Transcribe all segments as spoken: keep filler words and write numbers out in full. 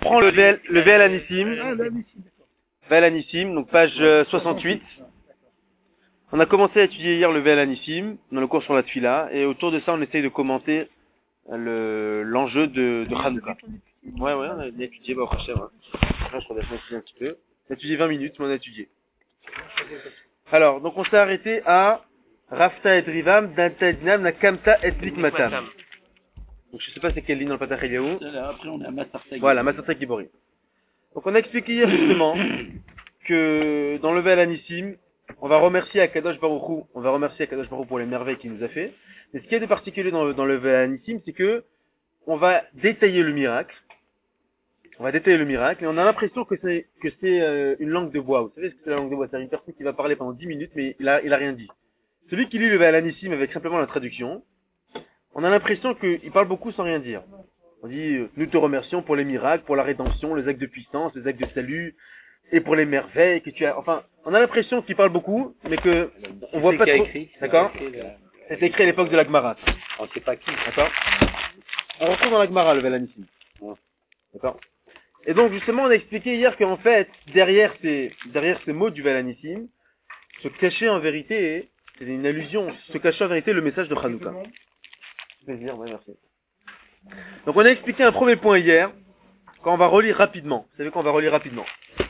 reprend le V L, le V L Anissim. Ah, le Anissim, d'accord. V L Anissim, donc page euh, soixante-huit. On a commencé à étudier hier le V L Anissim, dans le cours sur la Tfila, et autour de ça, on essaye de commenter le, l'enjeu de, de Hanouka. Ouais, ouais, on a étudié, bah, après, ouais. Là, je crois qu'on a étudié un petit peu. On a étudié vingt minutes, mais on a étudié. Alors, donc on s'est arrêté à Rafta et Rivam, Danta et Dinam, Nakamta et Likmatam. Donc je sais pas c'est quelle ligne dans le Patach Eliyahu. Après on a Matarta Gibori. Voilà, Matarta Gibori. Donc on a expliqué hier justement que dans le Vel Anissim, on va remercier Akadosh Baruch Hu, on va remercier Akadosh Baruch Hu pour les merveilles qu'il nous a fait. Mais ce qu'il y a de particulier dans le, dans le Vel Anissim, c'est que on va détailler le miracle. On va détailler le miracle et on a l'impression que c'est que c'est euh, une langue de bois. Vous savez ce que c'est la langue de bois? C'est une personne qui va parler pendant dix minutes mais il a il a rien dit. Celui qui lit le Vel Anissim avec simplement la traduction, on a l'impression qu'il parle beaucoup sans rien dire. On dit euh, nous te remercions pour les miracles, pour la rédemption, les actes de puissance, les actes de salut et pour les merveilles que tu as. Enfin, on a l'impression qu'il parle beaucoup mais que on voit pas trop. D'accord? C'est écrit à l'époque de la Gemara. On sait pas qui. D'accord? On retrouve dans la Gemara le Vel Anissim. D'accord? Et donc justement on a expliqué hier qu'en fait derrière ces derrière ces mots du Vel Anissim se cachait en vérité, c'est une allusion, se cachait en vérité le message de Hanouka. Plaisir, ouais, merci. Donc on a expliqué un premier point hier, quand on va relire rapidement. Vous savez qu'on va relire rapidement.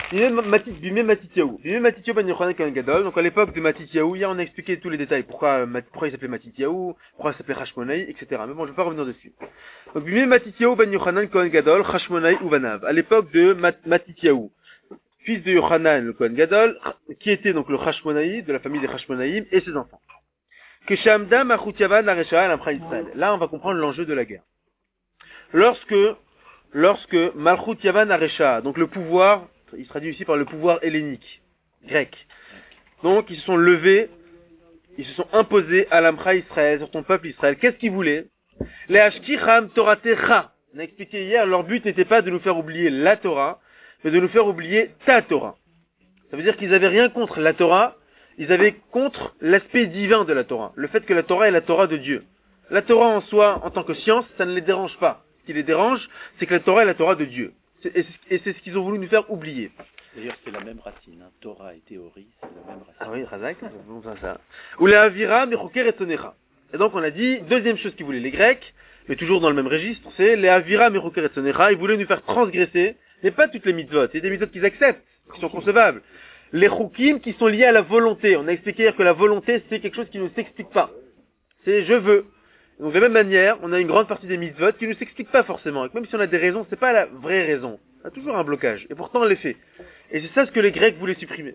Bimé Matityahu. Bimé Matityahu ben Yochanan Kohen Gadol. Donc à l'époque de Matityahu, hier on a expliqué tous les détails. Pourquoi, pourquoi il s'appelait Matityahu, pourquoi il s'appelait Hashmonaï, et cetera. Mais bon, je vais pas revenir dessus. Donc Bimé Matityahu ben Yochanan Kohen Gadol, Hashmonaï ou Vanav. À l'époque de Mat- Matityahu, fils de Yochanan le Kohen Gadol, qui était donc le Hashmonaï, de la famille des Hashmonaïm, et ses enfants. Que Shamda Machut Yavan la Recha al Amcha Israël. Là, on va comprendre l'enjeu de la guerre. Lorsque, lorsque Malchut Yavan Aresha, donc le pouvoir, il se traduit ici par le pouvoir hellénique, grec. Donc, ils se sont levés, ils se sont imposés à l'Amcha Israël, sur ton peuple Israël. Qu'est-ce qu'ils voulaient? Les Ashkicham Toratecha. On a expliqué hier, leur but n'était pas de nous faire oublier la Torah, mais de nous faire oublier ta Torah. Ça veut dire qu'ils avaient rien contre la Torah, ils avaient contre l'aspect divin de la Torah. Le fait que la Torah est la Torah de Dieu. La Torah en soi, en tant que science, ça ne les dérange pas. Ce qui les dérange, c'est que la Torah est la Torah de Dieu. C'est, et, c'est, et c'est ce qu'ils ont voulu nous faire oublier. D'ailleurs, c'est la même racine. Hein. Torah et théorie, c'est la même racine. Ah oui, Razak, c'est bon ça, ça. Ou les Avira, Mechoker et Tonecha. Et donc on a dit, deuxième chose qu'ils voulaient, les Grecs, mais toujours dans le même registre, c'est les Avira, Mechoker et Tonecha. Ils voulaient nous faire transgresser, mais pas toutes les mitzvot. Il y a des mitzvot qu'ils acceptent, qui sont concevables. Les Chukim qui sont liés à la volonté. On a expliqué hier que la volonté, c'est quelque chose qui ne s'explique pas. C'est je veux. Donc de la même manière, on a une grande partie des mitzvot qui ne s'expliquent pas forcément. Et même si on a des raisons, c'est pas la vraie raison. On a toujours un blocage. Et pourtant on les fait. Et c'est ça ce que les Grecs voulaient supprimer.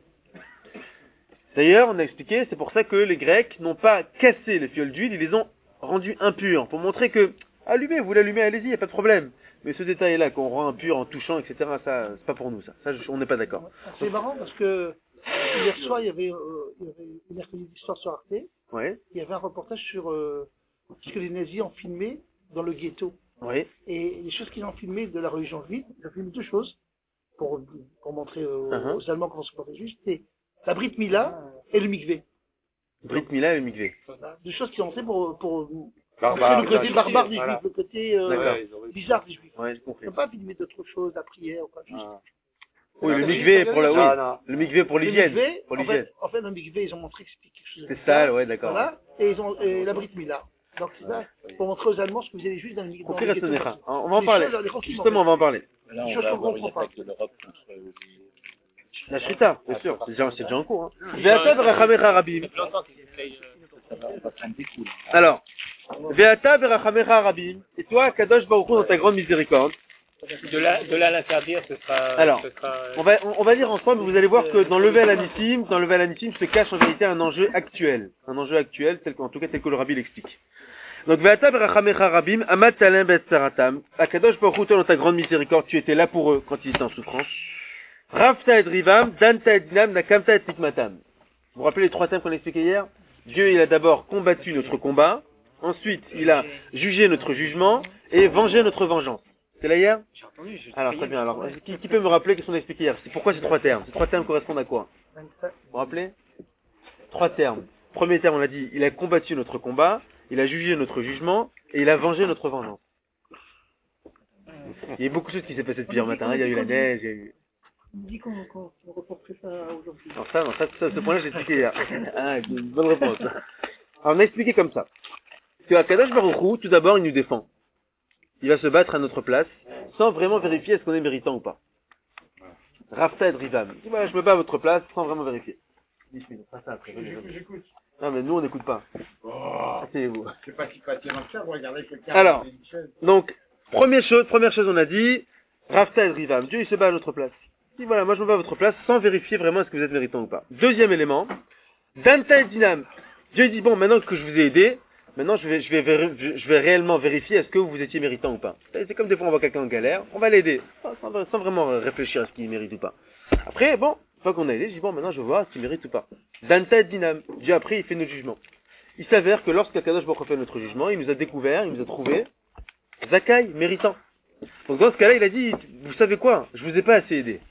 D'ailleurs, on a expliqué, c'est pour ça que les Grecs n'ont pas cassé les fioles d'huile, ils les ont rendues impures. Pour montrer que, allumez, vous l'allumez, allez-y, il n'y a pas de problème. Mais ce détail-là, qu'on rend impur en touchant, et cetera, ça, c'est pas pour nous, ça. Ça, on n'est pas d'accord. C'est marrant parce que hier soir, il y avait, euh, il y avait une mercredi d'histoire sur Arte. Ouais. Il y avait un reportage sur euh, ce que les nazis ont filmé dans le ghetto. Oui. Et les choses qu'ils ont filmées de la religion juive, ils ont filmé deux choses pour, pour montrer aux, uh-huh. aux Allemands comment se comporter les juifs. C'était la Brit Mila et le mikvé. Brit Mila et le mikvé. Deux choses qu'ils ont fait pour, pour Barbare, montrer le côté barbare des voilà. juifs, le côté euh, bizarre des juifs. Ouais, j'ai compris. Ils n'ont pas filmé d'autres choses, la prière ou quoi. Juste. Ah. Oui, le mikvé pour la, oui. Non, non. Le mikvé pour l'hygiène. Pour l'hygiène. En, en fait, le mikvé, ils ont montré que c'était quelque chose de c'est sale, ouais, d'accord. Voilà. Et ils ont, et la Brit Mila. Donc, c'est ça, pour montrer aux Allemands ce que faisaient les Juifs dans le mikvé. On va en parler. Justement, on va en parler. Là, on va avoir une attaque de l'Europe contre la Shrita, c'est sûr. C'est déjà, c'est déjà en cours, hein. Ve'ata v'rachamecha rabim. Alors, Ve'ata v'rachamecha rabim. Et toi, Kadosh Baruch Hu, dans ta grande miséricorde. De là, de là l'interdire, ce sera. Alors, ce sera, euh... on va, on va lire ensemble. Vous allez voir que dans le Vel Anissim, dans le Vel Anissim, se cache en vérité un enjeu actuel, un enjeu actuel, tel qu'en tout cas tel que le Rabbi l'explique. Donc, Ve'ata v'rachamecha rabim, amat talem be'tzaratam. Kadosh Baruch Hu, toi, dans ta grande miséricorde, tu étais là pour eux quand ils étaient en souffrance. Rafta et Rivam, Danta et Dinam, Nakamta et Tikmatam. Vous vous rappelez les trois thèmes qu'on a expliqués hier? Dieu, il a d'abord combattu notre combat, ensuite, il a jugé notre jugement, et vengé notre vengeance. C'est là hier? J'ai entendu, j'ai Alors, très bien. Alors, qui, qui peut me rappeler qu'est-ce qu'on a expliqué hier? C'est pourquoi ces trois termes? Ces trois termes correspondent à quoi? Vous vous rappelez? Trois termes. Premier terme, on a dit, il a combattu notre combat, il a jugé notre jugement, et il a vengé notre vengeance. Il y a eu beaucoup de choses qui s'est passé depuis hier matin. Il y a eu la neige, il y a eu... Dis qu'on qu'on qu'on reporterait ça aujourd'hui. Alors ça, non, ça, ça, ce point-là, j'ai expliqué hier. Ah, une bonne réponse. Alors on a expliqué comme ça. Que Akadosh Baruch Hu, tout d'abord, il nous défend. Il va se battre à notre place, sans vraiment vérifier est-ce qu'on est méritant ou pas. Rafta et Rivam. Il dit, voilà, je me bats à votre place, sans vraiment vérifier. J'écoute. Non, mais nous, on n'écoute pas. Oh, C'est vous. c'est pas si passionnant que ça, vous regardez quelqu'un. Alors, avec une chaise. donc, première chose, première chose, on a dit, Rafta et Rivam. Dieu, il se bat à notre place. Il dit, voilà, moi, je me bats à votre place, sans vérifier vraiment est-ce que vous êtes méritant ou pas. Deuxième élément, Danta et Dinam. Dieu dit, bon, maintenant que je vous ai aidé, maintenant, je vais, je vais, vér- je vais réellement vérifier est-ce que vous étiez méritant ou pas. C'est comme des fois on voit quelqu'un en galère, on va l'aider, sans, sans- sans vraiment réfléchir à ce qu'il mérite ou pas. Après, bon, une fois qu'on a aidé, je dis bon, maintenant je vois s'il mérite ou pas. Danta et Dinam. Dieu après, il fait notre jugement. Il s'avère que lorsqu'Akadosh Baruch Hu fait notre jugement, il nous a découvert, il nous a trouvé Zakai, méritant. Donc dans ce cas-là, il a dit, vous savez quoi, je vous ai pas assez aidé.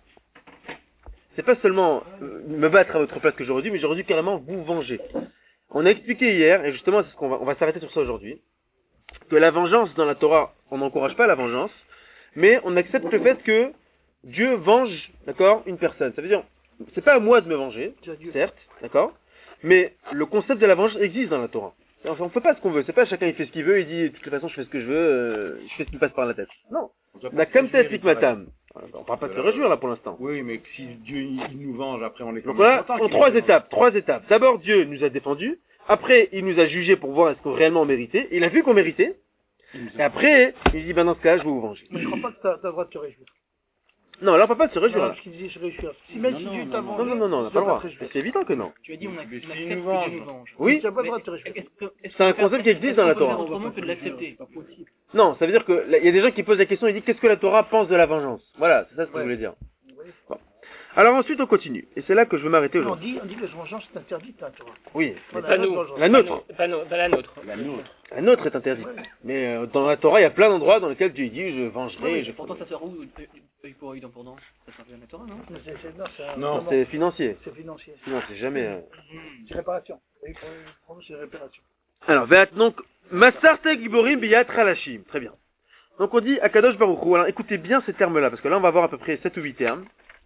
C'est pas seulement euh, me battre à votre place que j'aurais dû, mais j'aurais dû carrément vous venger. On a expliqué hier, et justement, c'est ce qu'on va, on va s'arrêter sur ça aujourd'hui, que la vengeance dans la Torah, on n'encourage pas la vengeance, mais on accepte le fait que Dieu venge, d'accord, une personne. Ça veut dire, c'est pas à moi de me venger, certes, d'accord, mais le concept de la vengeance existe dans la Torah. Enfin, on fait pas ce qu'on veut, c'est pas chacun il fait ce qu'il veut, il dit, de toute façon, je fais ce que je veux, euh, je fais ce qui me passe par la tête. Non. La comme t'explique matam. On parle pas de se réjouir là pour l'instant. Oui, mais si Dieu il il nous venge, après on est Donc quand même voilà, content en qu'il trois nous venge. étapes, trois étapes. D'abord, Dieu nous a défendus. Après, il nous a jugés pour voir est-ce qu'on réellement méritait. Il a vu qu'on méritait. Et après, il dit, ben dans ce cas, je vais vous venger. Mais je crois pas que t'as t'as le droit de te réjouir. Non, là, on peut pas se réjouir. Non, Là. parce qu'il disait se réjouir. Si même Non, si non, Dieu non, t'a non. vengé, Non, non, non, non, on n'a tu pas le dois droit. te réjouir. C'est évident que non. Tu as dit on, a- Mais on s'il accepte nous que venge. Dieu nous venge. Oui, Tu n'as pas le droit Mais de te réjouir. est-ce que- est-ce C'est un qu'on peut concept qui faire- existe est-ce dans la qu'on peut Torah. faire autrement que de l'accepter. Pas possible. Non, ça veut dire que, là, il y a des gens qui posent la question, ils disent, qu'est-ce que la Torah pense de la vengeance? Voilà, c'est ça ce que Ouais. je voulais dire. Bon. Alors ensuite, on continue. Et c'est là que je veux m'arrêter On aujourd'hui. dit, on dit que la vengeance est interdite, hein, tu vois. Oui. Voilà, Pas la nous. vengeance. La nôtre. Pas nous, pas la nôtre. La nôtre. La nôtre est interdite. Mais euh, dans la Torah, il y a plein d'endroits dans lesquels Dieu dit, je vengerai, Oui, je pourtant ça sert où œil pour œil, dent pour dent? Ça sert bien à la Torah, non? Mais c'est- c'est- Non, c'est un- Non, vraiment- C'est financier. c'est financier. Non, c'est jamais... euh, C'est réparation. Oui, pour pour nous, c'est réparation. Alors, Veat, donc, Masarte Giborim Biyat Ralashim. Très bien. Donc on dit Akadosh Baruch Hu. Alors écoutez bien ces termes-là, parce que là on va voir à peu près sept ou huit termes.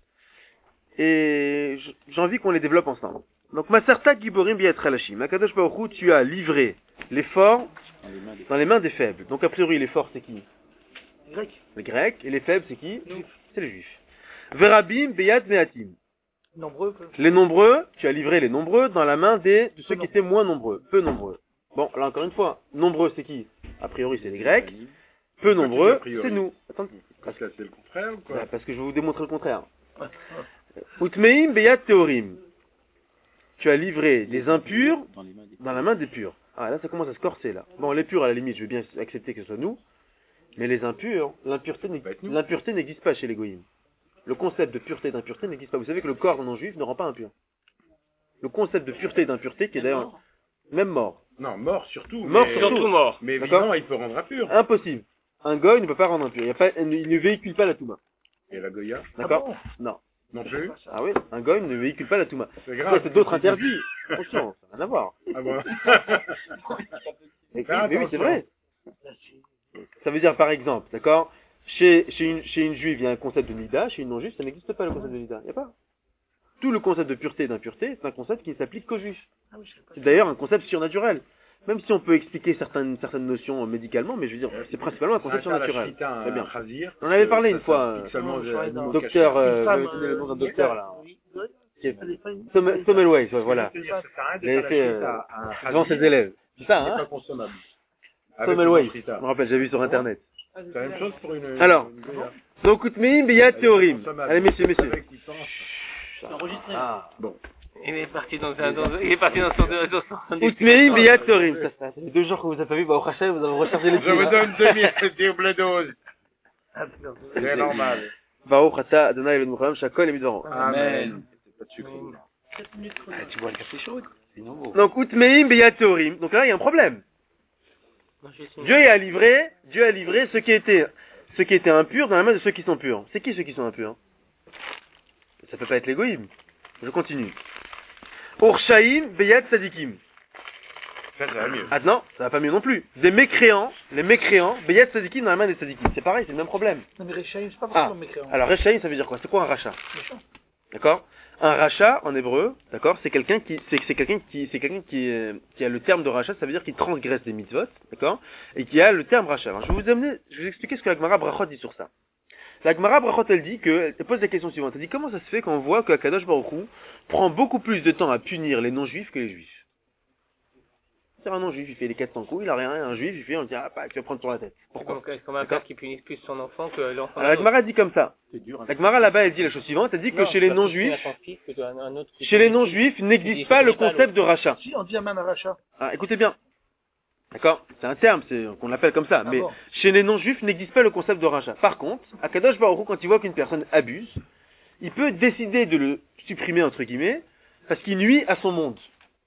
Et j- j'ai envie qu'on les développe ensemble. Donc Masarta Giborim Biyat Ralashim. Akadosh Baruch Hu, tu as livré les forts Dans les mains des... dans les mains des faibles. Donc a priori les forts c'est qui? Grec. Les Grecs. Et les faibles c'est qui? Nous. C'est les Juifs. Verabim Biyat Meatim. Nombreux. peu- Les nombreux, tu as livré les nombreux dans la main des, de ceux qui étaient moins nombreux, peu nombreux. Bon, là encore une fois, nombreux c'est qui? A priori c'est les Grecs, peu Pourquoi tu dis nombreux a priori c'est nous. Attends, Parce que c'est le contraire ou quoi? bah, parce que je vais vous démontrer le contraire. Ouais. Utmeim beyat teorim. Tu as livré les impurs Dans les mains des... dans la main des purs. Ah là ça commence à se corser là. Bon, les purs à la limite, je veux bien accepter que ce soit nous, mais les impurs, l'impureté n'ex- Bah, être nous. l'impureté n'existe pas chez les goïms. Le concept de pureté et d'impureté n'existe pas. Vous savez que le corps non juif ne rend pas impur. Le concept de pureté et d'impureté qui est d'ailleurs même mort. Non, mort surtout. Mort mais... surtout. Surtout mort. Mais D'accord. vivant, il peut rendre impur. Impossible. Un goy ne peut pas rendre impur. Il, y a pas, il ne véhicule pas la touma. Et la Goya? D'accord Ah bon Non. Non plus? Ah oui, un goy ne véhicule pas la touma. C'est Après, grave. c'est d'autres interdits. Attention, ça n'a rien à voir. Ah bon? Mais, Faire mais oui, c'est attention. vrai. Ça veut dire par exemple, d'accord, chez, chez, une, chez une juive, il y a un concept de nida, chez une non-juive, ça n'existe pas le concept de nida. Il n'y a pas. Tout le concept de pureté et d'impureté, c'est un concept qui ne s'applique qu'aux juifs. Ah oui, je sais pas. C'est d'ailleurs un concept surnaturel. Même si on peut expliquer certaines, certaines notions médicalement, mais je veux dire, c'est principalement un concept surnaturel. Très bien. On en avait parlé une fois, euh, Docteur, euh, vous avez donné le nom d'un docteur là. Oui, oui. Qui est- Ça n'est pas une- Sommel- Semmelweis, ouais, voilà. Ça sert à rien de Il avait faire fait la euh, chita à un devant chazir ses élèves. C'est ça, qui n'est hein pas consommable. Avec Sommelweis, une je chita. me rappelle, j'ai vu sur internet. C'est la même chose pour une. Alors, une Goya. Donc, Utmeim Beyat Teorim. Consommable. Allez, messieurs, messieurs. Avec qui pense. C'est enregistré. Ah. Bon. Il est parti dans un, dans, il est parti dans son, dans son, Utmeim Beyat Teorim. Ça, ça, ça fait deux jours que vous avez pas vu, bah, au Rachel, vous avez rechargé les Je vous pieds. donne demi double dose. Ah, merde. C'est normal. Baruch Ata Adonai Eloheinu Melech Shakol et Midvaron. Amen. C'est pas de sucre. sept minutes chrono. Ah, tu bois le café chaud, c'est nouveau. Donc, Utmeim Beyat Teorim. Donc là, il y a un problème. Dieu a livré, Dieu a livré ceux qui étaient, ceux qui étaient impurs dans la main de ceux qui sont purs. C'est qui ceux qui sont impurs? Ça peut pas être l'égoïsme. Je continue. Urshaim Beyat Sadikim. Ça, ça va mieux. Ah non, ça va pas mieux non plus. Des mécréants, les mécréants, Beyat Sadikim dans la main des Sadikim. C'est pareil, c'est le même problème. Non, mais Rechaim, c'est pas Ah, forcément mécréant. alors Rechaim, ça veut dire quoi? C'est quoi un rachat? Méchant. D'accord? Un rachat, en hébreu, d'accord, c'est quelqu'un qui, c'est, c'est quelqu'un qui, c'est quelqu'un qui, euh, qui a le terme de rachat, ça veut dire qu'il transgresse les mitzvot, d'accord? Et qui a le terme rachat. Alors, je vais vous amener, je vais vous expliquer ce que la Gemara Brachot dit sur ça. La Gemara Brachot, elle dit que, elle pose la question suivante. Elle dit, comment ça se fait qu'on voit que Akadosh Baruch Hu prend beaucoup plus de temps à punir les non-juifs que les juifs? C'est un non-juif, il fait les quatre cents coups, il a rien, un juif, il fait, on dit, ah, bah, tu vas prendre sur la tête. Pourquoi? Donc, est-ce qu'on va faire qu'il punisse plus son enfant que l'enfant Alors, la Gemara dit comme ça. C'est dur. hein. La Gemara là-bas, elle dit la chose suivante, elle dit que Non, chez les c'est pas non-juifs, punir son fils que un- un autre qui chez les punit- non-juifs, Il n'existe dit, pas il le dit pas concept de rachat. Si, on dit Aman Aracha. Ah, écoutez bien. D'accord? C'est un terme, c'est, qu'on l'appelle comme ça. Ah mais bon. chez les non-juifs, n'existe pas le concept de rachat. Par contre, Akadosh Baruch Hu, quand il voit qu'une personne abuse, il peut décider de le supprimer, entre guillemets, parce qu'il nuit à son monde.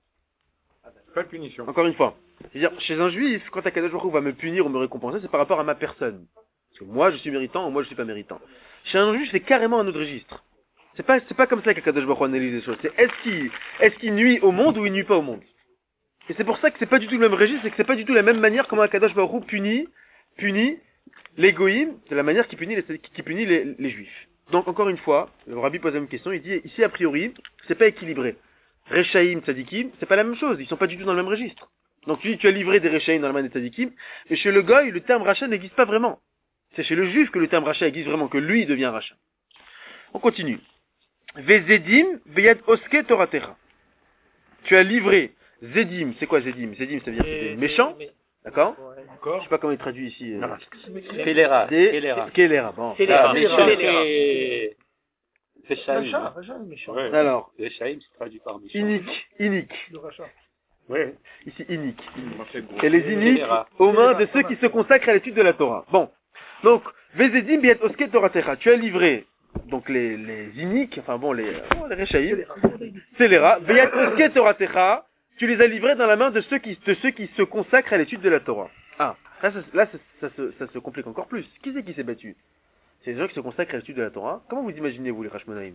Pas de punition. Encore une fois. C'est-à-dire, chez un juif, quand Akadosh Baruch Hu va me punir ou me récompenser, c'est par rapport à ma personne. Parce que moi, je suis méritant ou moi, je suis pas méritant. Chez un juif, c'est carrément un autre registre. C'est pas, c'est pas comme ça qu'Akadosh Baruch Hu analyse les choses. C'est est-ce qu'il, est-ce qu'il nuit au monde ou il nuit pas au monde? Et c'est pour ça que c'est pas du tout le même registre, c'est que c'est pas du tout la même manière comment Akadosh Baruch Hu punit, punit les goïms, de la manière qu'il punit les, qui punit les, les juifs. Donc, encore une fois, le rabbi pose la même question, il dit, ici, a priori, c'est pas équilibré. Rechaim, tzadikim, c'est pas la même chose, ils sont pas du tout dans le même registre. Donc, tu dis, tu as livré des Rechaim dans la main des tzadikim, mais chez le goï, le terme rachat n'existe pas vraiment. C'est chez le juif que le terme rachat existe vraiment, que lui devient rachat. On continue. Vezedim, veyad oske toratecha. Tu as livré Zedim, c'est quoi Zedim? Zedim, ça veut dire que c'est des méchants, d'accord? Je Encore? sais pas comment il traduit ici. euh, Kelera. Des Kelera. Kelera, bon. Kelera. Ah, Kelera. méchant, Kelera. c'est... C'est Racha, Shaim. Racha, il est méchant. Ouais. Alors, Le Shaim, c'est traduit par méchant. inique, inique. Le Racha. Ouais. Ici, inique. Moi, c'est gros. Et les iniques Kelera. aux mains de ceux qui se consacrent à l'étude de la Torah. Bon. Donc, Vezedim biet osket toratecha. Tu as livré, donc les, les iniques, enfin bon, les, oh, les Rechaïm, Célera, biet osket toratecha. Tu les as livrés dans la main de ceux qui, de ceux qui se consacrent à l'étude de la Torah. Ah, là, ça, là, ça, ça, se- ça se complique encore plus. Qui c'est qui s'est battu? C'est les gens qui se consacrent à l'étude de la Torah. Comment vous imaginez, vous, les Hashmonaïm?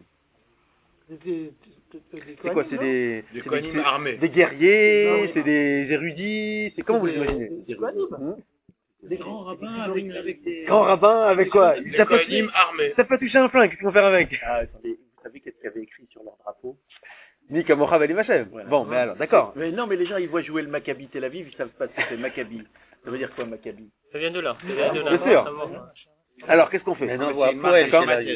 C'est quoi? C'est des, Des c'est Kohanim c'est- armés. des guerriers, Non, oui. c'est des érudits, c'est comment vous les imaginez? Des Kohanim. Hmm? Des grands rabbins avec, avec des... Grand rabbin avec quoi? Des Ça peut, Kohanim armés. ça peut toucher un flingue, qu'est-ce qu'ils vont faire avec? Ah, attendez, vous savez qu'est-ce qu'il y avait écrit sur leur drapeau? Ni Kamocha Valimachem. Voilà. Bon, mais alors, d'accord. Mais non, mais les gens, ils voient jouer le Maccabi Tel Aviv, ils savent pas ce que c'est Maccabi. Ça veut dire quoi, Maccabi? Ça vient de là. Ça vient de là. Bien sûr. Ça va. Alors, qu'est-ce qu'on fait? Mais non, c'est on voit une Poel marque, Tel Aviv.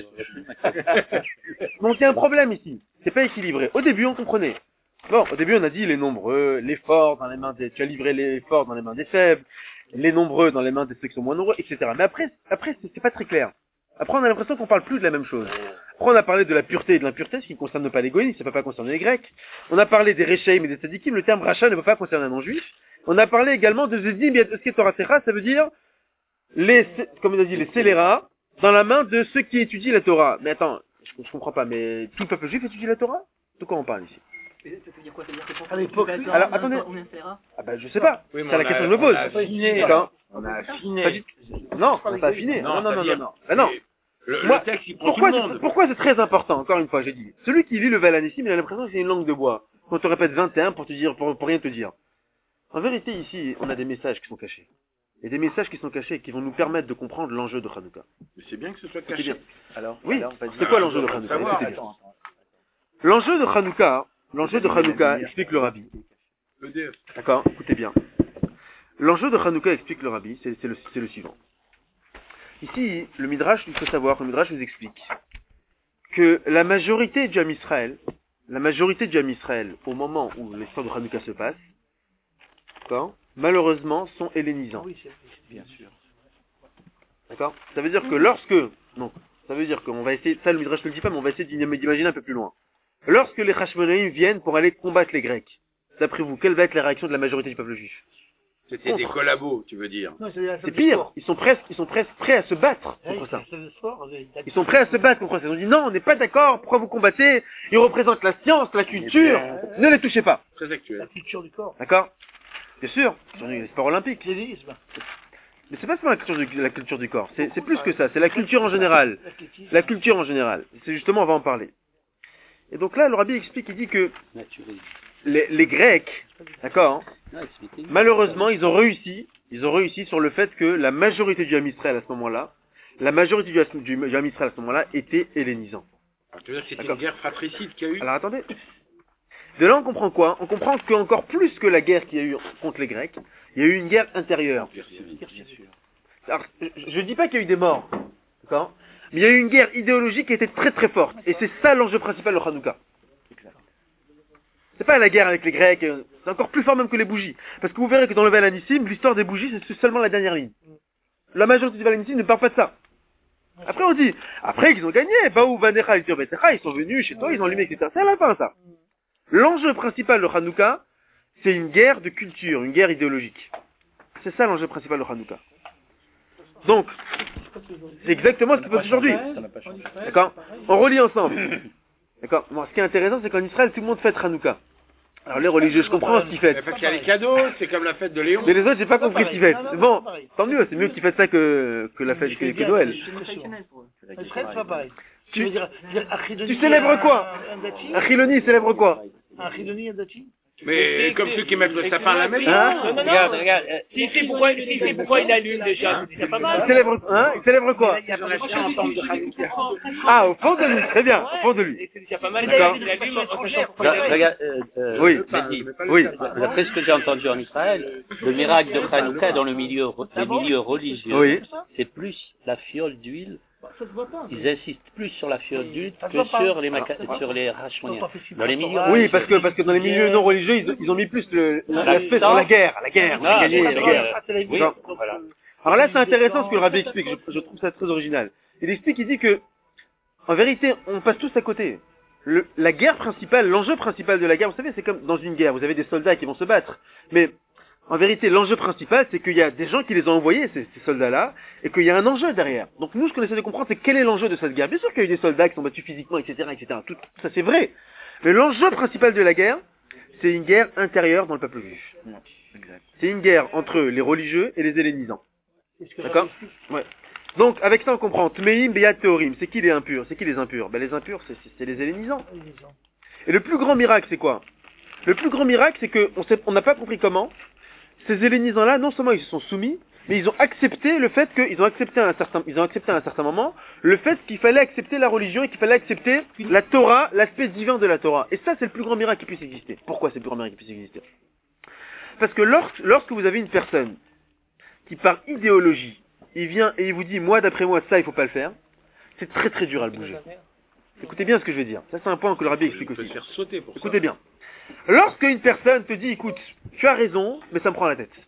Donc, il y a un problème ici. C'est pas équilibré. Au début, on comprenait. Bon, au début, on a dit les nombreux, les forts dans les mains des, tu as livré les forts dans les mains des faibles, les nombreux dans les mains des ceux qui sont moins nombreux, et cetera. Mais après, après, c'est c'est pas très clair. Après, on a l'impression qu'on parle plus de la même chose. Après, on a parlé de la pureté et de l'impureté, ce qui ne concerne pas les goïms, ça ne peut pas concerner les grecs. On a parlé des Rechaim et des Tzadikim, le terme rachat ne peut pas concerner un non-juif. On a parlé également de Zedim et Eske Toratecha, ça veut dire les, comme on a dit, les scélérats dans la main de ceux qui étudient la Torah. Mais attends, je, je comprends pas, mais tout le peuple juif étudie la Torah? De quoi on parle ici? Ça veut dire quoi? Ça veut dire que pour À l'époque, pour- alors, on- attendez. on essaiera. Ah ben, je sais pas. Oui, mais c'est on la a- question que je me on pose. a affiné. D'accord. On a Pas affiné. du- Non, on n'a pas affiné. Non, non, non, non, c'est-à-dire- non. Ah non. Le, Moi, le texte, il prend Pourquoi tout le c'est, monde. pourquoi c'est très important, encore une fois, j'ai dit. Celui qui lit le Valanissim, il a l'impression que c'est une langue de bois. On te répète vingt et un pour te dire, pour, pour rien te dire. En vérité, ici, on a des messages qui sont cachés. Et des messages qui sont cachés qui vont nous permettre de comprendre l'enjeu de Hanouka. Mais c'est bien que ce soit Écoutez caché. bien. Alors, Oui, alors, vas-y. c'est quoi l'enjeu de on veut Hanouka? savoir. Écoutez bien. L'enjeu de Hanouka, l'enjeu de Hanouka, explique le Rabbi. E D F. D'accord? Écoutez bien. L'enjeu de Hanouka, explique le Rabbi, c'est, c'est le, c'est le suivant. Ici, le Midrash, il faut savoir, le Midrash nous explique que la majorité du Ham Israël, la majorité du Ham Israël, au moment où l'histoire de Hanouka se passe, d'accord, malheureusement, sont hellénisants. Oui, c'est Bien sûr. D'accord? Ça veut dire que lorsque, non, ça veut dire qu'on va essayer, ça le Midrash ne le dit pas, mais on va essayer d'imaginer un peu plus loin. Lorsque les Hashmonaïm viennent pour aller combattre les Grecs, d'après vous, quelle va être la réaction de la majorité du peuple juif? C'était des collabos, tu veux dire. Non, c'est C'est pire, ils sont presque, ils sont presque prêts à se battre contre ça. Ils sont prêts à se battre contre ça. Ils ont dit non, on n'est pas d'accord, pourquoi vous combattez? Ils représentent la science, la culture, ne les touchez pas. Très actuel. la culture du corps. D'accord? Bien sûr, sur les sports olympiques. L'hélénisme. Mais c'est pas seulement la culture du, la culture du corps, c'est, c'est plus que ça, c'est la culture en général. L'athlétisme. La culture en général. C'est justement, on va en parler. Et donc là, le Rabbi explique, il dit que Naturel. les, les Grecs, d'accord, hein, malheureusement, ils ont réussi, ils ont réussi sur le fait que la majorité du Ham Israël à ce moment-là, la majorité du, du, du Ham Israël à ce moment-là était hellénisant. Alors, tu veux dire que c'était une guerre fratricide qu'il y a eu? Alors attendez. De là, on comprend quoi? On comprend qu'encore plus que la guerre qu'il y a eu contre les Grecs, il y a eu une guerre intérieure. Alors, je ne dis pas qu'il y a eu des morts, d'accord? Mais il y a eu une guerre idéologique qui était très très forte. Et c'est ça l'enjeu principal de Hanouka. C'est pas la guerre avec les Grecs, c'est encore plus fort même que les bougies. Parce que vous verrez que dans le Vel Anissim, l'histoire des bougies, c'est seulement la dernière ligne. La majorité du Vel Anissim ne parle pas de ça. Après on dit, après qu'ils ont gagné, Baou, Vanecha, ils sont venus chez toi, ils ont allumé, et cetera. C'est à la fin ça. L'enjeu principal de Hanouka, c'est une guerre de culture, une guerre idéologique. C'est ça l'enjeu principal de Hanouka. Donc, c'est exactement ce qui se passe aujourd'hui. D'accord? On relit ensemble. D'accord? Bon, ce qui est intéressant, c'est qu'en Israël, tout le monde fête Hanouka. Alors les religieux, je comprends ce qu'ils fêtent. Parce qu'il y a les cadeaux, c'est comme la fête de Léon. Mais les autres, j'ai pas compris ce qu'ils fêtent. Bon, tant mieux, c'est mieux qu'ils fêtent ça que, que la fête que, que Noël. C'est pas pareil. Tu, veux dire, tu célèbres quoi? Un Chiloni célèbre quoi? Un Chiloni, un Dachi? Mais comme ceux qui mettent le sapin à la maison. Hein? Non, non, non. Regarde, regarde. euh, Si c'est pourquoi, si c'est pourquoi il allume déjà, c'est pas Il mal. célèbre, hein? Il célèbre quoi? Il y a pas de Ah, au fond de lui, très bien, au fond de lui. C'est déjà pas mal. D'accord. Il allume en sachant pourquoi Là, il allume. regarde, euh, euh, Oui. Mehdi, Oui. d'après ce que j'ai entendu en Israël, le miracle de Hanouka dans le milieu, les milieux religieux, Oui. c'est plus la fiole d'huile. Ça se voit pas. Ils insistent plus sur la fiole d'huile Ça se que voit pas. sur les maca- sur les rachmoniens. Dans les milieux Oui, parce que, parce que dans les milieux non religieux, ils, ont- ils ont mis plus le, l'aspect sur la guerre, la guerre, on a Ah, gagné, la la guerre. guerre. Oui, Non. voilà. Alors là, c'est intéressant ce que le rabbi explique, je, je trouve ça très original. Il explique, il dit que, en vérité, on passe tous à côté. Le, la guerre principale, l'enjeu principal de la guerre, vous savez, c'est comme dans une guerre, vous avez des soldats qui vont se battre. Mais, en vérité, l'enjeu principal, c'est qu'il y a des gens qui les ont envoyés, ces, ces soldats-là, et qu'il y a un enjeu derrière. Donc nous, ce qu'on essaie de comprendre, c'est quel est l'enjeu de cette guerre. Bien sûr qu'il y a eu des soldats qui sont battus physiquement, et cetera, et cetera. Tout, tout ça, c'est vrai. Mais l'enjeu principal de la guerre, c'est une guerre intérieure dans le peuple juif. C'est une guerre entre les religieux et les hellénisants. D'accord? Ouais. Donc, avec ça, on comprend. Tmeim, Beyat, Teorim. C'est qui les impurs? C'est qui les impurs? Ben, les impurs, c'est, c'est, c'est les hellénisants. Et le plus grand miracle, c'est quoi? Le plus grand miracle, c'est que on sait, on n'a pas compris comment. Ces hellénisants-là, non seulement ils se sont soumis, mais ils ont accepté le fait qu'ils ont accepté à un certain, ils ont accepté à un certain moment le fait qu'il fallait accepter la religion et qu'il fallait accepter la Torah, l'aspect divin de la Torah. Et ça, c'est le plus grand miracle qui puisse exister. Pourquoi c'est le plus grand miracle qui puisse exister? Parce que lorsque, lorsque vous avez une personne qui, par idéologie, il vient et il vous dit, moi, d'après moi, ça, il faut pas le faire, c'est très très dur à le bouger. Écoutez bien ce que je veux dire. Ça, c'est un point que le rabbi explique On peut aussi. se faire sauter pour ça. Écoutez bien. Lorsque une personne te dit, écoute, tu as raison, mais ça me prend la tête.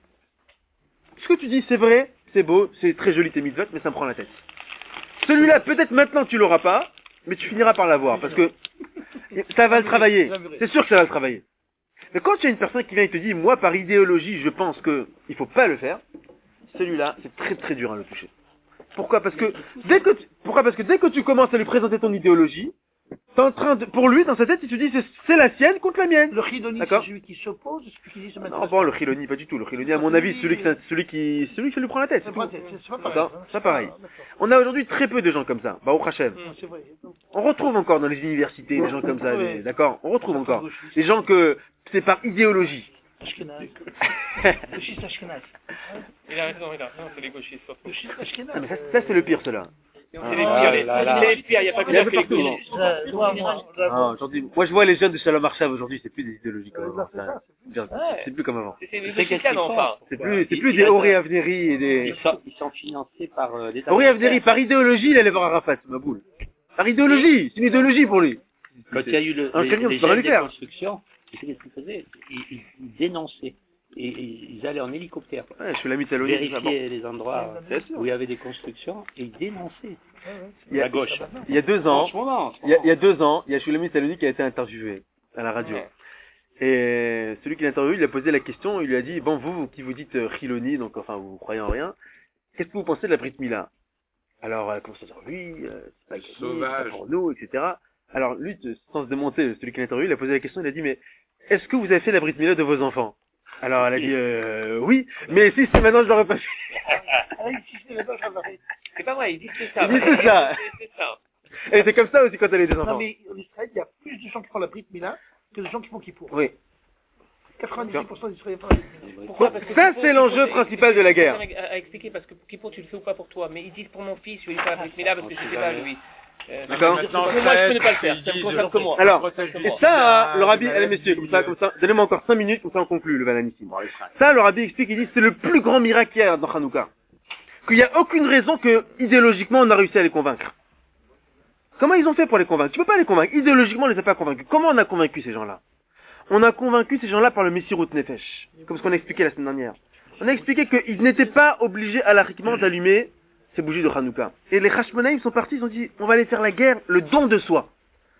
Ce que tu dis, c'est vrai, c'est beau, c'est très joli tes mitzvot, mais ça me prend la tête. Celui-là, peut-être maintenant tu l'auras pas, mais tu finiras par l'avoir, parce que ça va le travailler. C'est sûr que ça va le travailler. Mais quand tu as une personne qui vient et te dit, moi, par idéologie, je pense que il faut pas le faire, celui-là, c'est très très dur à le toucher. Pourquoi? Parce que dès que tu, pourquoi? Parce que dès que tu commences à lui présenter ton idéologie, t'es en train de, pour lui, dans sa tête, il te dit, c'est, c'est la sienne contre la mienne. Le Chiloni, c'est celui qui s'oppose, celui qui dit se mettre. Non, bon, le Chiloni, pas du tout. Le Chiloni, à mon avis, celui qui, celui qui, celui qui lui prend la tête. C'est tout. C'est pas pareil. D'accord? C'est pas pareil. On a aujourd'hui très peu de gens comme ça. Bah, au Hachem. C'est vrai. On retrouve encore dans les universités des gens comme ça, des- d'accord? On retrouve encore. Des gens que c'est par idéologie. Ashkenaz. Gauchiste Ashkenaz. Il a raison, il a raison, c'est les gauchistes. sauf que- Gauchiste Ashkenaz. Ah, mais ça, ça, c'est le pire, cela. C'est les pires, les- c'est les pires, il n'y a pas que Il y a ça un peu que les partout, gauchistes. Ça, moi, moi, Ah, aujourd'hui, moi, je vois les jeunes de Shalom Arshav aujourd'hui, c'est plus des idéologies comme avant. c'est ça, Ça, C'est plus comme avant. C'est les C'est gauchistes qu'est-ce là, qu'ils non, font enfin. C'est plus, c'est plus des Ori Avneri et des... Ils sont, ils sont financés par euh, l'État. Ori Avneri, par idéologie, il allait voir Arafat, ma boule. Par idéologie, c'est une idéologie pour lui. Quand il y a eu le, Un les, camion, les tu peux rien gels lui faire. des constructions, tu sais qu'est-ce qu'ils faisaient? Ils, ils, ils dénonçaient. Et, et ils allaient en hélicoptère Ouais, je suis l'ami Taloni. vérifier les endroits Bien sûr. où il y avait des constructions et ils dénonçaient. Il y a, À gauche. il y a deux En ans, ce moment. en ce il y a, moment. il y a deux ans, il y a Shulami Taloni qui a été interviewé à la radio. Et celui qui l'a interviewé, il a posé la question, il lui a dit, bon, vous, vous qui vous dites euh, Chiloni, donc enfin, vous croyez en rien, qu'est-ce que vous pensez de la Brit Mila? Alors, elle commence à dire, oui, euh, c'est pas gagné, c'est Sauvage. pas pour nous, et cetera. Alors, lui, de- sans se démonter, celui qui l'a interviewé, il a posé la question, il a dit, mais est-ce que vous avez fait la Brit Mila de vos enfants? Alors, elle a dit, euh, oui, mais si c'est maintenant, je l'aurais pas fait. C'est pas vrai, il dit que c'est ça. Il dit c'est ça. C'est ça. Et c'est comme ça aussi quand elle est des Non, enfants. mais en Israël, il y a plus de gens qui font la Brit Mila que de gens qui font Kippour. Oui. quatre-vingt-dix pour cent d'Israéliens. Pourquoi? Bon, Parce que ça, Kippour, c'est l'enjeu Kippour, principal de la guerre. À, à expliquer parce que Kippour, tu le fais ou pas pour toi, mais ils disent pour mon fils, je vais lui faire la brit Mila parce que je sais pas lui. Euh, D'accord. je veux dire, pour moi, je peux ne pas le faire. Ça me concerne que moi. Alors, Ça me concerne que et moi. ça, le rabbi, allez messieurs, comme ça, comme ça, donnez-moi encore cinq minutes, comme ça on conclut le Valanissime. Ça, le rabbi explique, il dit, c'est le plus grand miracle qu'il y a dans Hanouka. Qu'il n'y a aucune raison que, idéologiquement, on a réussi à les convaincre. Comment ils ont fait pour les convaincre? Tu peux pas les convaincre. Idéologiquement, on les a pas convaincus. Comment on a convaincu ces gens-là? On a convaincu ces gens-là par le Messirut Nefesh. Comme ce qu'on a expliqué la semaine dernière. On a expliqué qu'ils n'étaient pas obligés alariquement d'allumer ces bougies de Hanouka. Et les Hashmonaïm sont partis, ils ont dit, on va aller faire la guerre, le don de soi.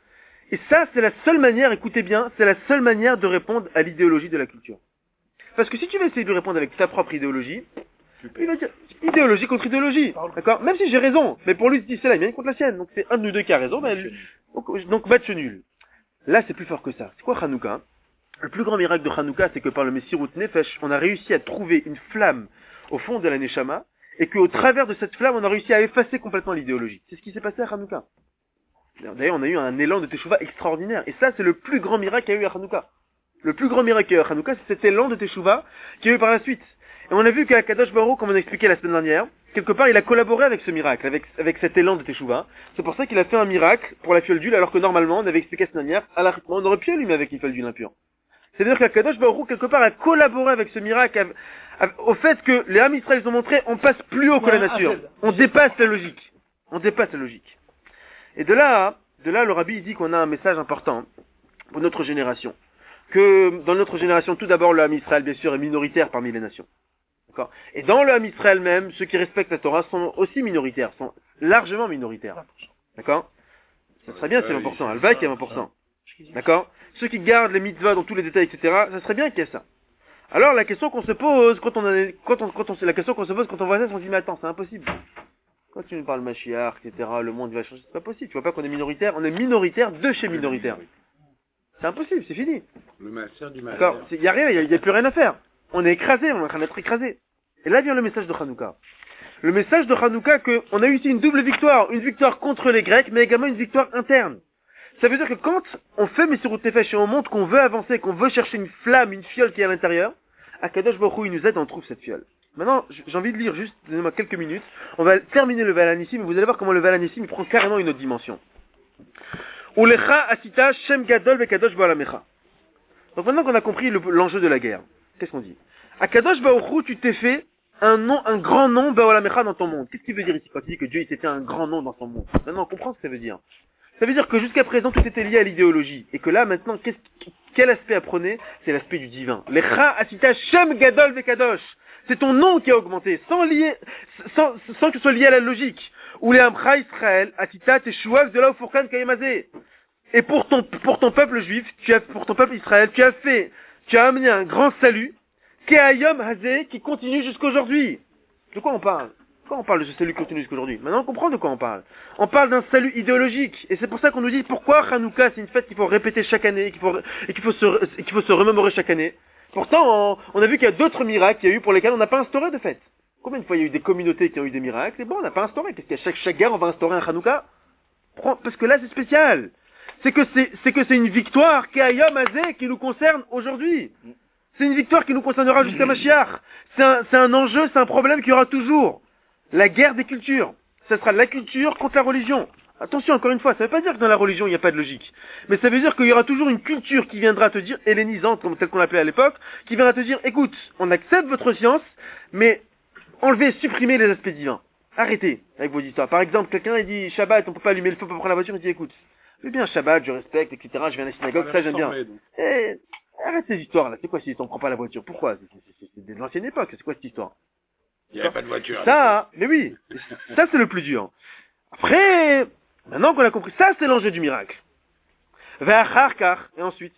Et ça, c'est la seule manière, écoutez bien, c'est la seule manière de répondre à l'idéologie de la culture. Parce que si tu veux essayer de lui répondre avec ta propre idéologie, il va dire, idéologie contre idéologie. D'accord? Même si j'ai raison. Mais pour lui, c'est la mienne contre la sienne. Donc c'est un de nous deux qui a raison, ben, lui- donc, donc match nul. Là, c'est plus fort que ça. C'est quoi Hanouka? Le plus grand miracle de Hanouka, c'est que par le Messirut Nefesh, on a réussi à trouver une flamme au fond de la Neshama, et qu'au travers de cette flamme, on a réussi à effacer complètement l'idéologie. C'est ce qui s'est passé à Hanouka. D'ailleurs, on a eu un élan de Teshuvah extraordinaire. Et ça, c'est le plus grand miracle qu'il y a eu à Hanouka. Le plus grand miracle qu'il y a eu à Hanouka, c'est cet élan de Teshuvah qu'il y a eu par la suite. Et on a vu qu'à Kadosh Baruch, comme on a expliqué la semaine dernière, quelque part, il a collaboré avec ce miracle, avec, avec cet élan de Teshuvah. C'est pour ça qu'il a fait un miracle pour la fiole d'huile, alors que normalement, on avait expliqué la semaine dernière, à l'arrêtement, on aurait pu allumer avec une fiole d'huile impure. C'est-à-dire qu'Akadosh Baruch Hu, quelque part, a collaboré avec ce miracle, av- av- au fait que les Ham Israël ont montré, on passe plus haut que la nature. On dépasse la logique. On dépasse la logique. Et de là, de là, le Rabbi il dit qu'on a un message important pour notre génération. Que dans notre génération, tout d'abord, le Ham Israël, bien sûr, est minoritaire parmi les nations. D'accord? Et dans le Ham Israël même, ceux qui respectent la Torah sont aussi minoritaires, sont largement minoritaires. D'accord? Ça serait bien, c'est vingt pour cent. Al-Baïk, il y a vingt pour cent. D'accord? Ceux qui gardent les mitzvahs dans tous les détails, et cetera, ça serait bien qu'il y ait ça. Alors, la question qu'on se pose, quand on a, quand on, quand on, la question qu'on se pose quand on voit ça, on se dit, mais attends, c'est impossible. Quand tu nous parles Mashiach, et cetera, le monde va changer, c'est pas possible. Tu vois pas qu'on est minoritaire? On est minoritaire de chez minoritaire. C'est impossible, c'est fini. Le master du malheur. D'accord? Il y a rien, il y, y a plus rien à faire. On est écrasé, on est en train d'être écrasé. Et là vient le message de Hanouka. Le message de Hanouka que, on a eu ici une double victoire. Une victoire contre les Grecs, mais également une victoire interne. Ça veut dire que quand on fait Messirut Nefesh et on montre qu'on veut avancer, qu'on veut chercher une flamme, une fiole qui est à l'intérieur, Akadosh Baruch Hu, il nous aide, on trouve cette fiole. Maintenant, j'ai envie de lire juste, donnez-moi quelques minutes. On va terminer le Valanissim, et vous allez voir comment le Valanissim, il prend carrément une autre dimension. Ulecha asita shem gadol vekadosh ba'alamecha. Donc maintenant qu'on a compris le- l'enjeu de la guerre, qu'est-ce qu'on dit? Akadosh Baruch Hu, tu t'es fait un nom, un grand nom ba'alamecha dans ton monde. Qu'est-ce qu'il veut dire ici quand il dit que Dieu, il s'est fait un grand nom dans son monde? Maintenant, on comprend ce que ça veut dire. Ça veut dire que jusqu'à présent, tout était lié à l'idéologie. Et que là, maintenant, qu'est-ce, quel aspect apprenez? C'est l'aspect du divin. Lecha asita shem gadol vekadosh. C'est ton nom qui a augmenté, sans lier, sans, sans que ce soit lié à la logique. Ou les Amcha Israël, asita teshuav de là au Fourkan kayemazé. Et pour ton, pour ton peuple juif, tu as, pour ton peuple Israël, tu as fait, tu as amené un grand salut, Keayom Hazé, qui continue jusqu'aujourd'hui. De quoi on parle? De quoi on parle de ce salut qui continue jusqu'aujourd'hui? Maintenant on comprend de quoi on parle. On parle d'un salut idéologique. Et c'est pour ça qu'on nous dit pourquoi Hanouka c'est une fête qu'il faut répéter chaque année, et qu'il faut, et qu'il faut se, et qu'il faut se remémorer chaque année. Pourtant, on, on a vu qu'il y a d'autres miracles qu'il y a eu pour lesquels on n'a pas instauré de fête. Combien de fois il y a eu des communautés qui ont eu des miracles? Et bon, on n'a pas instauré. Qu'est-ce qu'il y a chaque, chaque guerre, on va instaurer un Hanouka? Parce que là c'est spécial. C'est que c'est, c'est que c'est une victoire qui Ayom Hazé qui nous concerne aujourd'hui. C'est une victoire qui nous concernera jusqu'à Mashiach. C'est un, c'est un enjeu, c'est un problème qu'il y aura toujours. La guerre des cultures. Ce sera la culture contre la religion. Attention, encore une fois, ça ne veut pas dire que dans la religion il n'y a pas de logique. Mais ça veut dire qu'il y aura toujours une culture qui viendra te dire, hellénisante, comme telle qu'on l'appelait à l'époque, qui viendra te dire, écoute, on accepte votre science, mais enlevez, supprimez les aspects divins. Arrêtez avec vos histoires. Par exemple, quelqu'un il dit, Shabbat, on peut pas allumer le feu pour prendre la voiture, il dit, écoute, c'est bien Shabbat, je respecte, et cetera, je viens à la synagogue, ça j'aime bien. Eh, arrête ces histoires là, c'est quoi si on prend pas la voiture? Pourquoi? C'est, c'est, c'est, c'est de l'ancienne époque, c'est quoi cette histoire? Il n'y avait pas de voiture. Ça, mais oui, ça c'est le plus dur. Après, maintenant qu'on a compris, ça c'est l'enjeu du miracle. Et ensuite,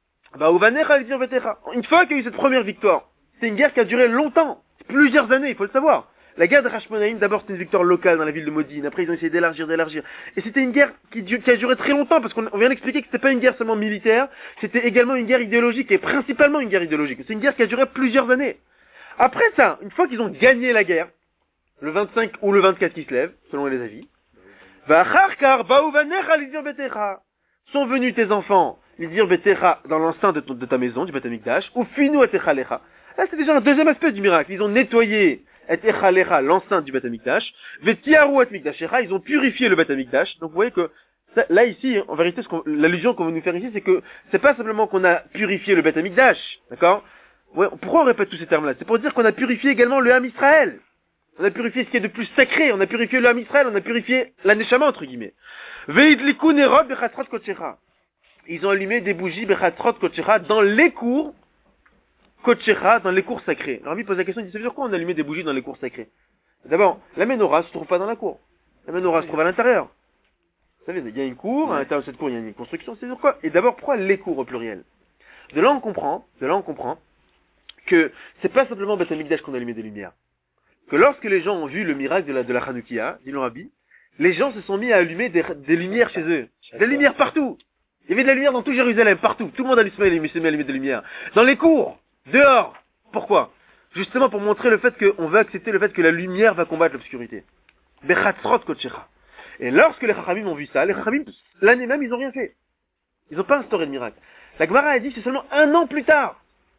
une fois qu'il y a eu cette première victoire, c'est une guerre qui a duré longtemps, plusieurs années, il faut le savoir. La guerre de Hashmonaïm, d'abord c'était une victoire locale dans la ville de Modine, après ils ont essayé d'élargir, d'élargir. Et c'était une guerre qui, du- qui a duré très longtemps, parce qu'on on vient d'expliquer que c'était pas une guerre seulement militaire, c'était également une guerre idéologique, et principalement une guerre idéologique. C'est une guerre qui a duré plusieurs années. Après ça, une fois qu'ils ont gagné la guerre, le vingt-cinq ou le vingt-quatre qui se lève, selon les avis, sont venus tes enfants, Lidir betecha dans l'enceinte de, ton- de ta maison, du Beth Amikdash, ou finu et echalecha. Là, c'est déjà un deuxième aspect du miracle. Ils ont nettoyé et echalecha, l'enceinte du Beth Amikdash, vetiaru et mikdashecha, ils ont purifié le Beth Amikdash. Donc vous voyez que ça, là ici, en vérité, ce qu'on- l'allusion qu'on veut nous faire ici, c'est que c'est pas simplement qu'on a purifié le Beth Amikdash, d'accord? Ouais, pourquoi on répète tous ces termes-là? C'est pour dire qu'on a purifié également le Ham Israël. On a purifié ce qui est de plus sacré, on a purifié le Ham Israël, on a purifié la Neshama, entre guillemets. Veidliku nerot bechatrot kotshecha. Ils ont allumé des bougies bechatrot kotshecha dans les cours kotshecha, dans les cours sacrés. Alors, lui pose la question, il dit, ça veut dire quoi on a allumé des bougies dans les cours sacrés? D'abord, la menorah se trouve pas dans la cour. La menorah se trouve à l'intérieur. Vous savez, il y a une cour, à l'intérieur de cette cour, il y a une construction, c'est sur quoi? Et d'abord, pourquoi les cours au pluriel? De là, on comprend, de là, on comprend que c'est pas simplement Beth Amikdash qu'on a allumé des lumières. Que lorsque les gens ont vu le miracle de la, de la Hanoukia, dit le Rabbi, les gens se sont mis à allumer des, des lumières chez eux. Des lumières partout. Il y avait de la lumière dans tout Jérusalem, partout. Tout le monde a s'est mis à allumer des lumières. Dans les cours, dehors. Pourquoi? Justement pour montrer le fait qu'on veut accepter le fait que la lumière va combattre l'obscurité. Bechatzrot kotshecha. Et lorsque les Chachamim ont vu ça, les Chachamim, l'année même, ils n'ont rien fait. Ils n'ont pas instauré de miracle. La Gemara a dit, c'est seulement un an plus tard.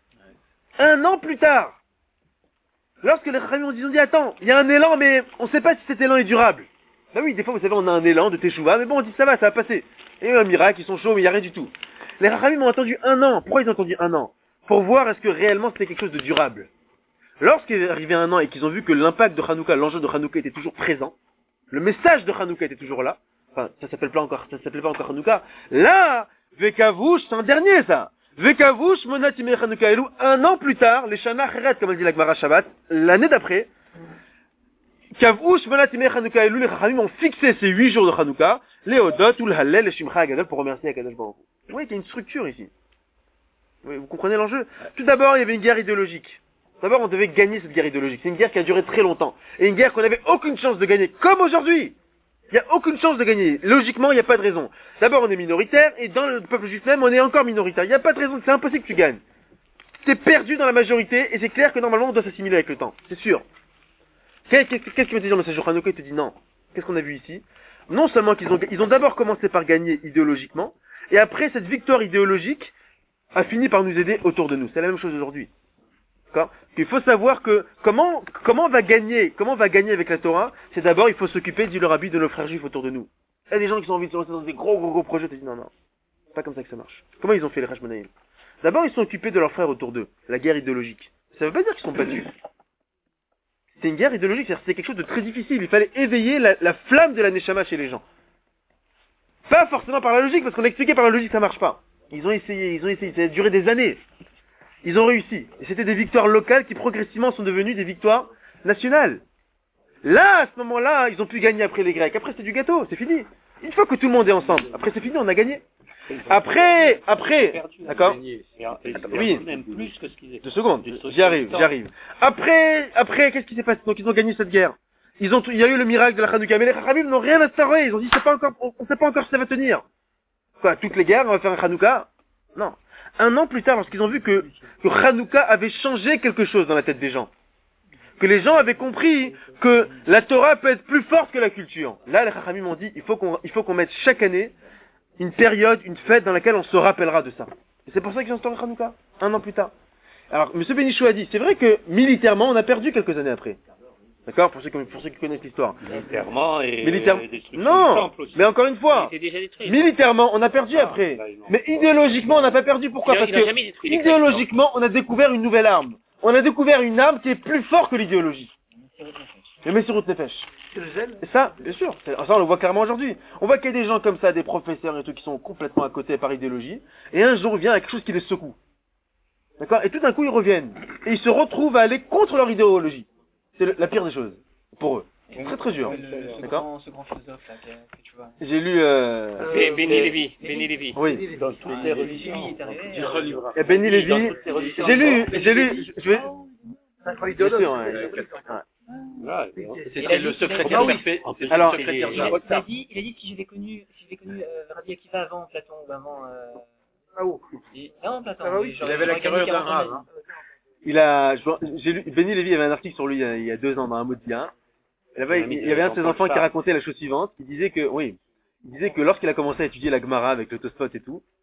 Un an plus tard. Lorsque les Chachamim ont dit, ils ont dit, attends, il y a un élan, mais on ne sait pas si cet élan est durable. Ben oui, des fois, vous savez, on a un élan de Teshuvah, mais bon, on dit, ça va, ça va passer. Et un miracle, ils sont chauds, mais il n'y a rien du tout. Les Chachamim ont attendu un an. Pourquoi ils ont attendu un an? Pour voir est-ce que réellement c'était quelque chose de durable. Lorsqu'il est arrivé un an et qu'ils ont vu que l'impact de Hanouka, l'enjeu de Hanouka était toujours présent, le message de Hanouka était toujours là, enfin, ça s'appelle pas encore, ça s'appelle pas encore Hanouka, là, Vekavouch, c'est un dernier, ça. Vekavouch, Monatime Hanouka Elou, un an plus tard, les Shana Cheret, comme elle dit la Gemara Shabbat, l'année d'après, Kavouch, Monatime Hanouka Elou, les Chachamim ont fixé ces huit jours de Hanouka, les Odot, ou le Hallel, les Shimcha Agadol, pour remercier Akadosh Baruch Hu. Vous voyez qu'il y a une structure ici. Oui, vous comprenez l'enjeu? Tout d'abord, il y avait une guerre idéologique. D'abord, on devait gagner cette guerre idéologique. C'est une guerre qui a duré très longtemps. Et une guerre qu'on n'avait aucune chance de gagner, comme aujourd'hui. Il n'y a aucune chance de gagner. Logiquement, il n'y a pas de raison. D'abord, on est minoritaire, et dans le peuple juif même, on est encore minoritaire. Il n'y a pas de raison, c'est impossible que tu gagnes. T'es perdu dans la majorité, et c'est clair que normalement, on doit s'assimiler avec le temps. C'est sûr. Qu'est-ce qu'il m'a dit dans le message de Hanouka? Il te dit non. Qu'est-ce qu'on a vu ici? Non seulement qu'ils ont, ils ont d'abord commencé par gagner idéologiquement, et après, cette victoire idéologique a fini par nous aider autour de nous. C'est la même chose aujourd'hui. D'accord? Il faut savoir que comment comment on va gagner, comment on va gagner avec la Torah, c'est d'abord il faut s'occuper, dit le Rabbi, de nos frères juifs autour de nous. Il y a des gens qui ont envie de se lancer dans des gros gros gros projets, tu dis non non, c'est pas comme ça que ça marche. Comment ils ont fait les Hashmonaïm? D'abord ils sont occupés de leurs frères autour d'eux, la guerre idéologique. Ça veut pas dire qu'ils sont battus. C'est une guerre idéologique, c'est quelque chose de très difficile. Il fallait éveiller la, la flamme de la Neshama chez les gens. Pas forcément par la logique, parce qu'on a expliqué par la logique ça marche pas. Ils ont essayé, ils ont essayé, ça a duré des années. Ils ont réussi. Et c'était des victoires locales qui progressivement sont devenues des victoires nationales. Là, à ce moment-là, ils ont pu gagner après les Grecs. Après, c'est du gâteau, c'est fini. Une fois que tout le monde est ensemble, après c'est fini, on a gagné. Après, après, d'accord? Oui, même plus que ce qu'ils deux secondes, j'y arrive, j'y arrive. Après, après, qu'est-ce qui s'est passé? Donc ils ont gagné cette guerre. Ils ont, il y a eu le miracle de la Hanouka, mais les Chachamim n'ont rien instauré. Ils ont dit, c'est pas encore, on ne sait pas encore si ça va tenir. Quoi, toutes les guerres, on va faire un Hanouka? Non. Un an plus tard, lorsqu'ils ont vu que, que Hanouka avait changé quelque chose dans la tête des gens, que les gens avaient compris que la Torah peut être plus forte que la culture. Là, les Chachamim m'ont dit, il faut qu'on, il faut qu'on mette chaque année une période, une fête dans laquelle on se rappellera de ça. Et c'est pour ça qu'ils ont instauré Hanouka, un an plus tard. Alors, M. Benichou a dit, c'est vrai que militairement, on a perdu quelques années après. D'accord? Pour ceux qui, pour ceux qui connaissent l'histoire. Militairement et Militaire... euh, destruction Non, du temple aussi. mais encore une fois, Il était déjà détruit. militairement, on a perdu Ah, après. bah, non. Mais idéologiquement, on n'a pas perdu. Pourquoi? Il a- Parce il a que jamais détruit les idéologiquement, on a découvert une nouvelle arme. On a découvert une arme qui est plus forte que l'idéologie. Le Messirut Nefesh. C'est le zèle. Et ça, bien sûr, c'est- ça on le voit carrément aujourd'hui. On voit qu'il y a des gens comme ça, des professeurs et tout, qui sont complètement à côté par idéologie, et un jour vient quelque chose qui les secoue. D'accord? Et tout d'un coup, ils reviennent. Et ils se retrouvent à aller contre leur idéologie. C'est le- la pire des choses. Pour eux. C'est très très dur. Le- ce, D'accord? grand, ce grand philosophe là que, que tu vois. J'ai lu, euh, Bé- Béni Lévi, Béni Lévi. oui. Dans toutes les religions. Lui, il est arrivé, Tu euh, relivras. Et Benny Oui, dans Lévy, toutes les religions. j'ai lu, j'ai lu, je vais, C'est bien sûr, idéologue. ouais. Voilà, Il a C'était dit- le il a secrétaire dit- parfait. En plus, Alors, c'est les- il a, les- il a dit, il a dit que si j'avais connu, si j'avais connu euh, Rabbi Akiva avant Platon ou avant. Euh, Ah oh. et- non, Platon. Ah bah oui, mais Il j'aurais- avait la j'aurais carrure gagné d'un quarante ans de rave. ma Hein. vie. il a, je- j'ai lu, Benny Lévy avait un article sur lui il y a, il y a deux ans dans un mot de bien. Et là-bas, il, il y avait un de ses enfants qui racontait la chose suivante, qui disait que, oui, il disait que lorsqu'il a commencé à étudier la Gemara avec le Tosfot et tout,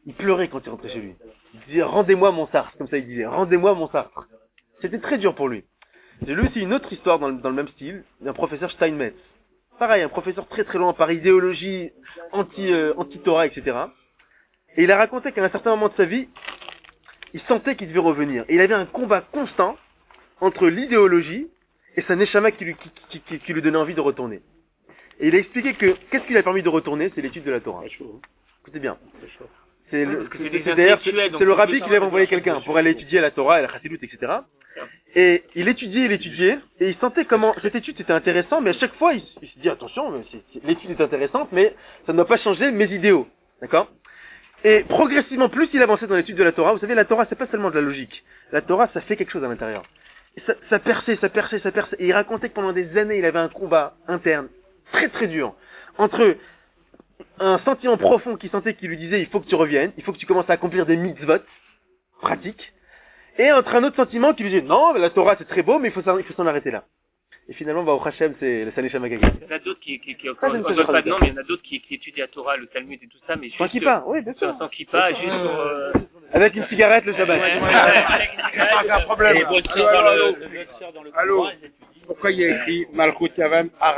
Il pleurait quand il rentrait chez lui. Il disait, rendez-moi mon Sartre, comme ça il disait, rendez-moi mon Sartre. C'était très dur pour lui. J'ai lu aussi une autre histoire dans le, dans le même style, d'un professeur Steinmetz. Pareil, un professeur très très loin par idéologie anti, euh, anti-Torah, et cetera. Et il a raconté qu'à un certain moment de sa vie, il sentait qu'il devait revenir. Et il avait un combat constant entre l'idéologie et sa neshama qui lui, qui, qui, qui, qui lui donnait envie de retourner. Et il a expliqué que, qu'est-ce qui lui a permis de retourner? C'est l'étude de la Torah. Écoutez bien. C'est le, c'est, c'est, c'est, d'ailleurs, c'est, c'est le rabbi qui lui avait envoyé quelqu'un pour aller étudier la Torah, la Chassidut, et cetera. Et il étudiait, il étudiait, et il sentait comment cette étude était intéressante, mais à chaque fois, il, il se dit, attention, mais c'est, c'est, l'étude est intéressante, mais ça ne doit pas changer mes idéaux. D'accord? Et progressivement, plus il avançait dans l'étude de la Torah, vous savez, la Torah, c'est pas seulement de la logique. La Torah, ça fait quelque chose à l'intérieur. Et ça, ça perçait, ça perçait, ça perçait. Et il racontait que pendant des années, il avait un combat interne, très très dur, entre un sentiment profond qui sentait qu'il lui disait, il faut que tu reviennes, il faut que tu commences à accomplir des mitzvot pratiques, et entre un autre sentiment qui lui disait, non, la Torah c'est très beau, mais il faut s'en, il faut s'en arrêter là. Et finalement, bah, au Hashem, c'est le Saneshama Gagé. Il y en a d'autres qui, qui, qui encore, on ne pas de nom, mais il y en a d'autres qui, qui étudient la Torah, le Talmud et tout ça, mais juste. Sans kippa, oui, bien sûr. Sans kippa, juste pour, euh... avec une cigarette le Shabbat. Ouais, ouais, ouais, avec une cigarette. Pas un problème. Et votre Allô, sœur dans allô, le, votre sœur dans le allô. Coran, elle étudie. Pourquoi il y a écrit Malchut Yavam